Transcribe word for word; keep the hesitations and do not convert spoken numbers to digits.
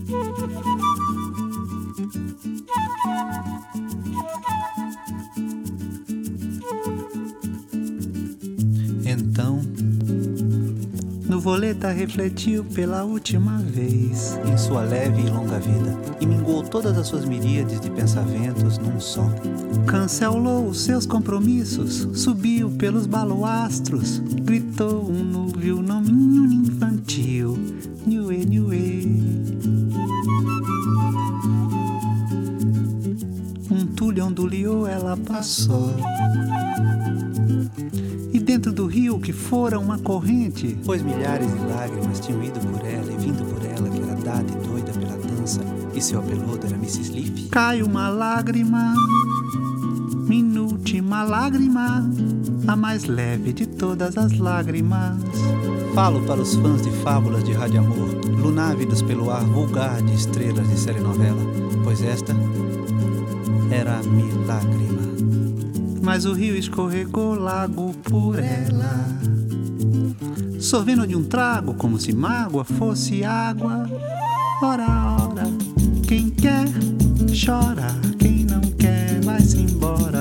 Então, Nuvoleta refletiu pela última vez em sua leve e longa vida e minguou todas as suas miríades de pensamentos num só. Cancelou os seus compromissos, subiu pelos baloastros, gritou um núvio nominho infantil, niuê, niuê. Um tulho onduliou, ela passou. E dentro do rio que fora uma corrente, pois milhares de lágrimas tinham ido por ela e vindo por ela, que era dada e doida pela dança, e seu apelodo era missus Leaf. Cai uma lágrima, minúltima lágrima, a mais leve de todas as lágrimas. Falo para os fãs de fábulas de rádio-amor, lunávidos pelo ar vulgar de estrelas de telenovela, pois esta era a milágrima. Mas o rio escorregou lago por ela, sorvendo de um trago como se mágoa fosse água. Ora, ora, quem quer chora, quem não quer vai-se embora.